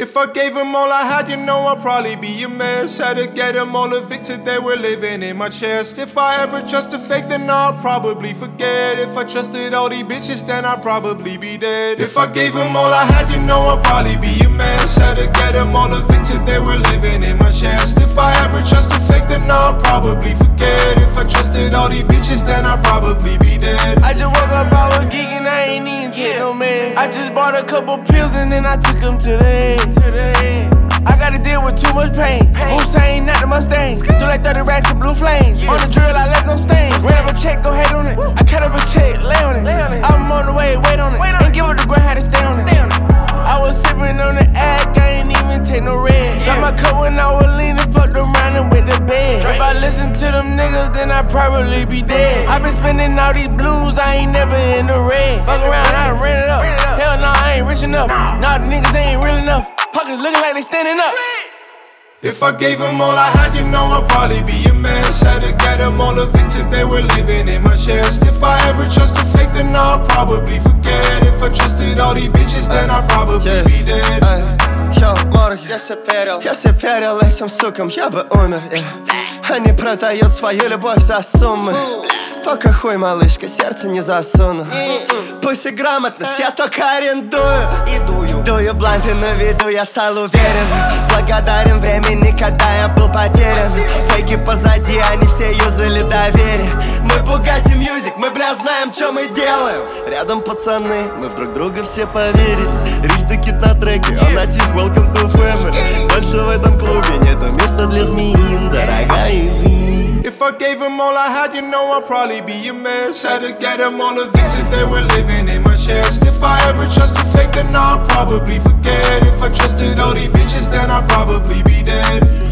If I gave them all I had, you know I'd probably be a mess. Had to get them all evicted, they were living in my chest. If I ever trust a fake, then I'll probably forget. If I trusted all these bitches, then I'd probably be dead. If I gave them all I had, you know I'd probably be a mess. Had to get them all evicted, they were living in my chest. If I ever trust a fake, then I'll probably forget. If I trusted all these bitches, then I'd probably be dead. I just woke up, I was geeking, I ain't even take no man. I just bought a couple pills and then I took them to the head. I gotta deal with too much pain. Hussein, not the Mustang. Do like 30 racks of blue flames. On the drill, I left no stains. Ran up a check, go ahead on it. I cut up a check, lay on it. I'm on the way, wait on it. Ain't give up the grind, had to stay on it. I was sipping on the act, I ain't even take no red. Got my cup when I was leaning, fucked around and with the bed. If I listen to them niggas, then I'd probably be dead. I been spending all these blues, I ain't never in the red. Fuck around, I ran it up. Hell no, I ain't rich enough. Nah, the niggas ain't real enough. Pockets looking like they standing up. If I gave them all I had, you know I'd probably be a mess. Had to get them all evicted, they were living in my chest. If I ever trust a fake, then I'll probably forget. If I trusted all these bitches, then I'd probably be dead. Йо, морг, если перел этим сукам, я бы умер. Они продают свою любовь за суммы. Только хуй, малышка, сердце не засуну. Пусть и грамотность я только арендую. Дую бланты на виду, я стал уверен. Благодарен времени, когда я был потерян. Фейки позади, они все юзали доверие. Мы Bugatti Music, мы, бля, знаем, что мы делаем. Рядом пацаны, мы в друг друга все поверили. Rich the Kid на треке, он натив, welcome to family. Больше в этом клубе нету места для змеин, дорогая, извини. If I gave them all I had, you know I'd probably be a mess. Had to get them all evicted, they were living in my chest. If I ever trust a fake, then I'll probably forget. If I trusted all these bitches, then I'd probably be dead.